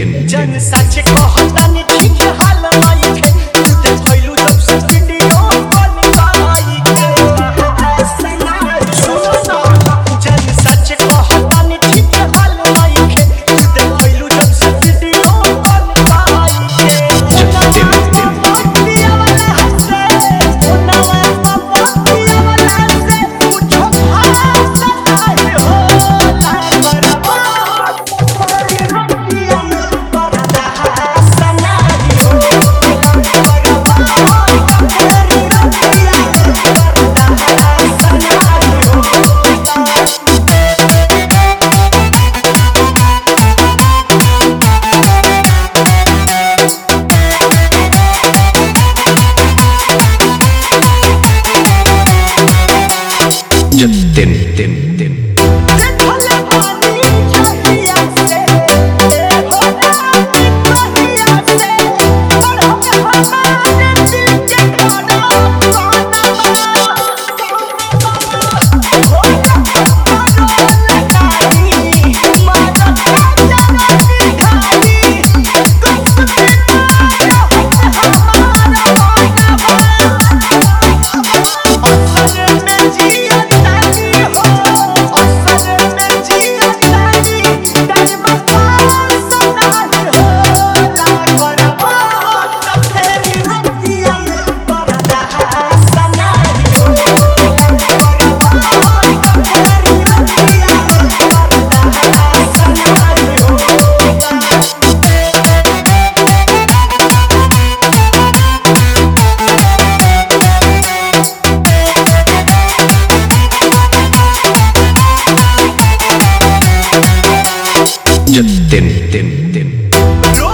जन सच कहतनी ठीक हाल माई के तू ते भइलू जब से वीडियो कॉल आई के सुनो ना जन सच कहतनी ठीक हाल माई के तू ते भइलू जब से वीडियो कॉल आई के पिया वाला हंसे उनावा पापा पिया वाला हंसे पूछो हाल हो Tin